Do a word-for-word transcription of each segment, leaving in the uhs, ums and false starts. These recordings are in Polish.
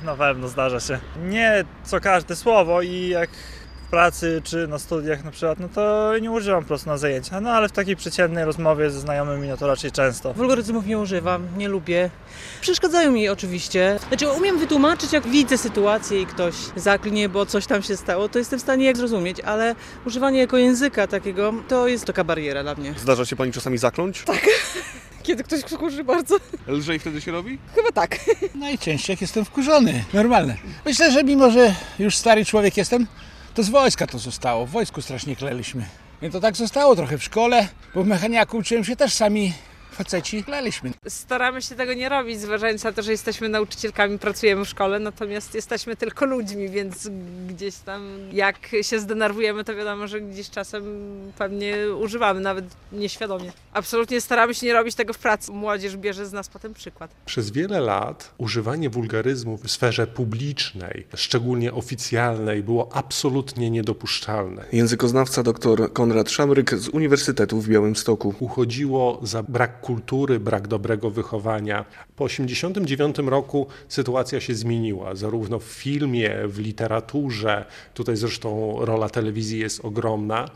Na pewno zdarza się. Nie co każde słowo i jak w pracy czy na studiach na przykład, no to nie używam po prostu na zajęcia. No ale w takiej przeciętnej rozmowie ze znajomymi, no to raczej często. Wulgaryzmów nie używam, nie lubię. Przeszkadzają mi oczywiście. Znaczy umiem wytłumaczyć, jak widzę sytuację i ktoś zaklnie, bo coś tam się stało, to jestem w stanie jak zrozumieć, ale używanie jako języka takiego, to jest taka bariera dla mnie. Zdarza się pani czasami zakląć? Tak. Kiedy ktoś wkurzy bardzo. Lżej wtedy się robi? Chyba tak. Najczęściej jak jestem wkurzony, normalne. Myślę, że mimo, że już stary człowiek jestem, to z wojska to zostało. W wojsku strasznie kleliśmy. I to tak zostało trochę w szkole, bo w mechaniaku uczyłem się też sami faceci kleliśmy. Staramy się tego nie robić, zważając na to, że jesteśmy nauczycielkami, pracujemy w szkole, natomiast jesteśmy tylko ludźmi, więc gdzieś tam jak się zdenerwujemy, to wiadomo, że gdzieś czasem pewnie używamy, nawet nieświadomie. Absolutnie staramy się nie robić tego w pracy. Młodzież bierze z nas potem przykład. Przez wiele lat używanie wulgaryzmów w sferze publicznej, szczególnie oficjalnej, było absolutnie niedopuszczalne. Językoznawca dr Konrad Szamryk z Uniwersytetu w Białymstoku. Uchodziło za brak kultury, brak dobrego wychowania. Po osiemdziesiątym dziewiątym roku sytuacja się zmieniła, zarówno w filmie, w literaturze, tutaj zresztą rola telewizji jest ogromna.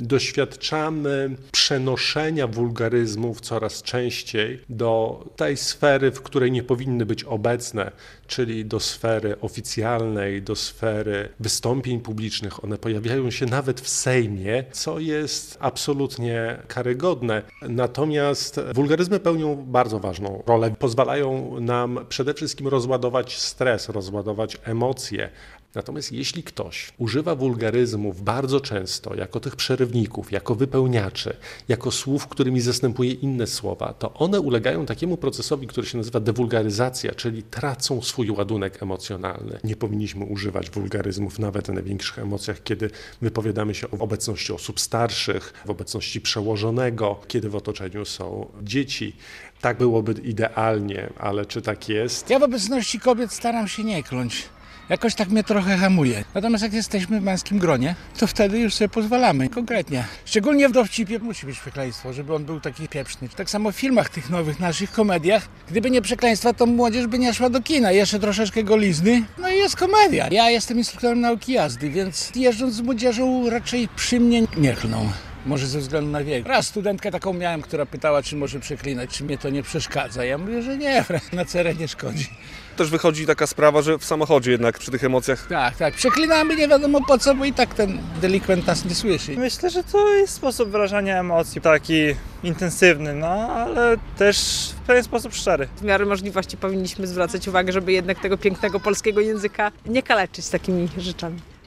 Doświadczamy przenoszenia wulgaryzmów coraz częściej do tej sfery, w której nie powinny być obecne, czyli do sfery oficjalnej, do sfery wystąpień publicznych. One pojawiają się nawet w Sejmie, co jest absolutnie karygodne. Natomiast wulgaryzmy pełnią bardzo ważną rolę. Pozwalają nam przede wszystkim rozładować stres, rozładować emocje. Natomiast jeśli ktoś używa wulgaryzmów bardzo często, jako tych przerywników, jako wypełniaczy, jako słów, którymi zastępuje inne słowa, to one ulegają takiemu procesowi, który się nazywa dewulgaryzacja, czyli tracą swój ładunek emocjonalny. Nie powinniśmy używać wulgaryzmów nawet w największych emocjach, kiedy wypowiadamy się o obecności osób starszych, w obecności przełożonego, kiedy w otoczeniu są dzieci. Tak byłoby idealnie, ale czy tak jest? Ja w obecności kobiet staram się nie kląć. Jakoś tak mnie trochę hamuje. Natomiast jak jesteśmy w męskim gronie, to wtedy już sobie pozwalamy. Konkretnie. Szczególnie w dowcipie musi być przekleństwo, żeby on był taki pieprzny. Tak samo w filmach tych nowych, naszych komediach. Gdyby nie przekleństwa, to młodzież by nie szła do kina. Jeszcze troszeczkę golizny. No i jest komedia. Ja jestem instruktorem nauki jazdy, więc jeżdżąc z młodzieżą raczej przy mnie nie klną. Może ze względu na wiek. Raz studentkę taką miałem, która pytała, czy może przeklinać, czy mnie to nie przeszkadza. Ja mówię, że nie, na cerę nie szkodzi. Też wychodzi taka sprawa, że w samochodzie jednak przy tych emocjach... Tak, tak. Przeklinamy nie wiadomo po co, bo i tak ten delikwent nas nie słyszy. Myślę, że to jest sposób wyrażania emocji, taki intensywny, no ale też w pewien sposób szczery. W miarę możliwości powinniśmy zwracać uwagę, żeby jednak tego pięknego polskiego języka nie kaleczyć takimi rzeczami.